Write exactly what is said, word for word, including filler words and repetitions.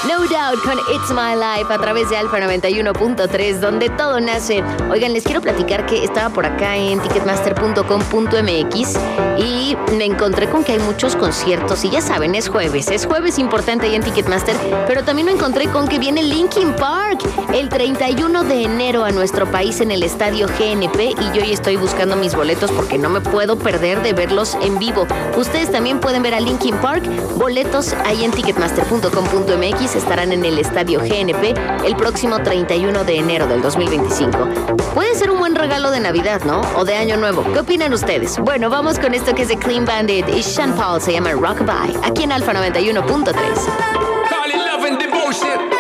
No Doubt con It's My Life a través de Alfa noventa y uno punto tres, donde todo nace. Oigan, les quiero platicar que estaba por acá en ticketmaster punto com punto m x y me encontré con que hay muchos conciertos y ya saben, es jueves, es jueves importante ahí en Ticketmaster, pero también me encontré con que viene Linkin Park el treinta y uno de enero a nuestro país en el estadio G N P y yo ya estoy buscando mis boletos porque no me puedo perder de verlos en vivo. Ustedes también pueden ver a Linkin Park, boletos ahí en ticketmaster punto com punto m x, estarán en el estadio G N P el próximo treinta y uno de enero del dos mil veinticinco. Puede ser un buen regalo de Navidad, ¿no? O de Año Nuevo. ¿Qué opinan ustedes? Bueno, vamos con esto que es de Clean Bandit y Sean Paul, se llama Rockabye, aquí en Alfa noventa y uno punto tres. Call it love and devotion.